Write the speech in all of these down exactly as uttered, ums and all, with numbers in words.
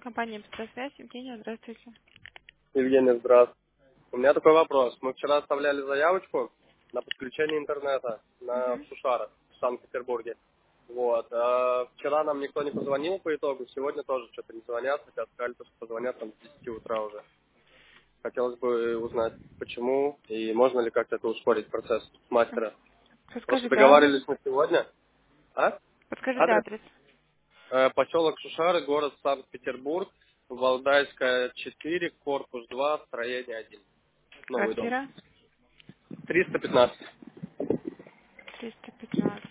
Компания «Быстросвязь». Евгения, здравствуйте. Евгений, здравствуйте. У меня такой вопрос. Мы вчера оставляли заявочку на подключение интернета на Мгм. Сушарах в Санкт-Петербурге. Вот. А вчера нам никто не позвонил по итогу, сегодня тоже что-то не звонят, хотя сказали, что позвонят там с десяти утра уже. Хотелось бы узнать, почему и можно ли как-то это ускорить процесс мастера. Просто Подскажите адрес. договаривались на сегодня. А? Подскажите Адрес? адрес. Э, поселок Шушары, город Санкт-Петербург, Валдайская, четыре, корпус два, строение один. Новый дом. Квартира триста пятнадцать. триста пятнадцать.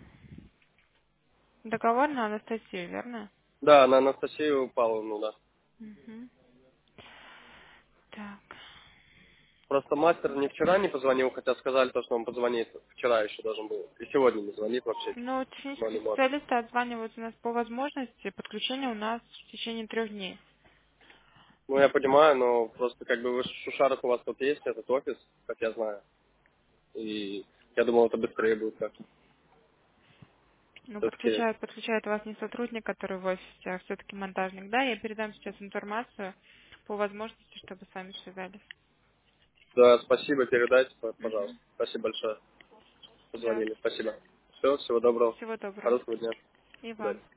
Договор на Анастасию, верно? Да, на Анастасию Павловну, да. Угу. Так. Просто мастер не вчера не позвонил, хотя сказали то, что он позвонит. Вчера еще должен был. И сегодня не звонит вообще. Ну, Но технические не может. специалисты отзваниваются у нас по возможности. Подключение у нас в течение трех дней. Ну, я понимаю, но просто как бы вы в Шушарах у вас тут есть этот офис, как я знаю. И я думал, это быстрее будет как-то. Ну, Все-таки, подключает, подключает вас не сотрудник, который в офисе, а все-таки монтажник. Да, я передам сейчас информацию по возможности, чтобы с вами связались. да, спасибо, передайте, пожалуйста. Угу. Спасибо большое. Да. Позвонили. Спасибо. Все, всего доброго. Всего доброго. Хорошего дня. И До свидания. вам.